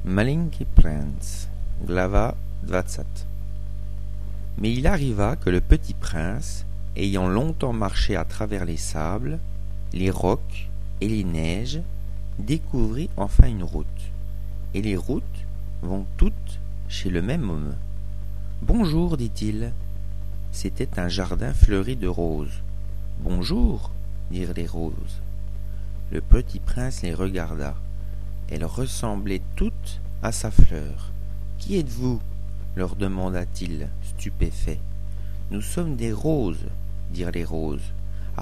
Malinký princ, glava 20. Mais il arriva que le petit prince, ayant longtemps marché à travers les sables, les rocs et les neiges, découvrit enfin une route. Et les routes vont toutes chez le même homme. « Bonjour, dit-il. » C'était un jardin fleuri de roses. « Bonjour, dirent les roses. » Le petit prince les regarda. Elles ressemblaient toutes à sa fleur. « Qui êtes-vous » leur demanda-t-il, stupéfait. « Nous sommes des roses, dirent les roses. »« Ah »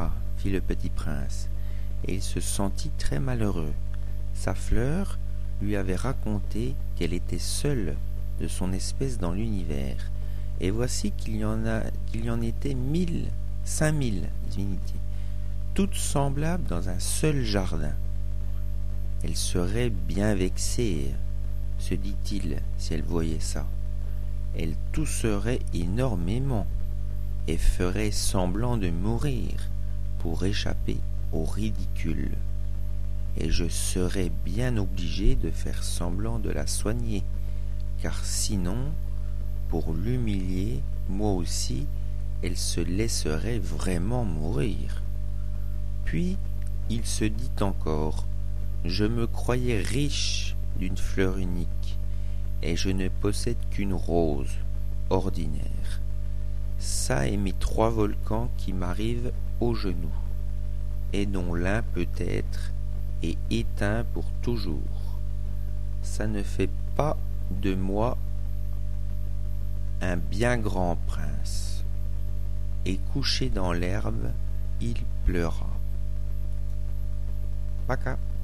fit le petit prince, et il se sentit très malheureux. Sa fleur lui avait raconté qu'elle était seule de son espèce dans l'univers, et voici qu'il y en était 5000 divinités, toutes semblables dans un seul jardin. Elle serait bien vexée, se dit-il, si elle voyait ça. Elle tousserait énormément et ferait semblant de mourir pour échapper au ridicule. Et je serais bien obligé de faire semblant de la soigner, car sinon, pour l'humilier, moi aussi, elle se laisserait vraiment mourir. Puis il se dit encore: je me croyais riche d'une fleur unique, et je ne possède qu'une rose ordinaire. Ça est mes 3 volcans qui m'arrivent aux genoux, et dont l'un peut-être est éteint pour toujours. Ça ne fait pas de moi un bien grand prince. Et couché dans l'herbe, il pleura. Paka.